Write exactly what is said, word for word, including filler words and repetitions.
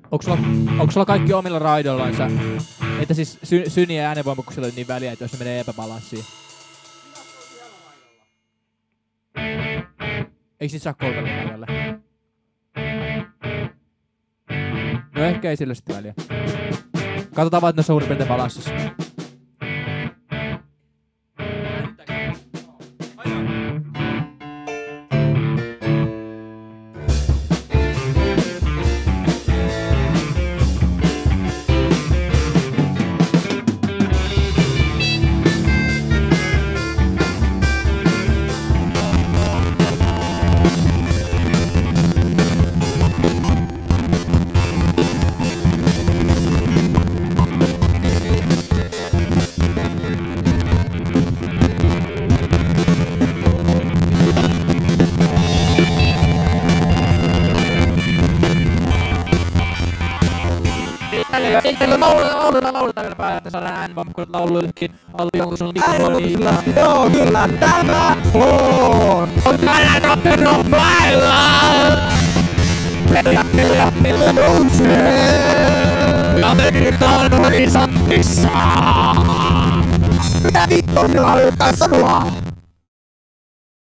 Onko sulla, onko sulla kaikki omilla raidoillansa? Että siis sy, syni ja äänenvoimakkuuksilla on niin väliä, että jos ne menee epäbalanssiin. Eikö sit saa kolmelle raidalle? No ehkä ei sillä sitten väliä. Katsotaan vaan, että ne on suurin piirtein balanssissa. Sitten lauleta, lauleta vielä päälle, että saadaan äänenvoimakkuudet lauluillekin. Alli, onko sulla mikrofoni? Joo, kyllä tämä on! On tänään ottanut päivää! Peliä, peliä, peliä nousee! Ja nyt on horisontissa! Mitä vittu minä alkaa sanoa?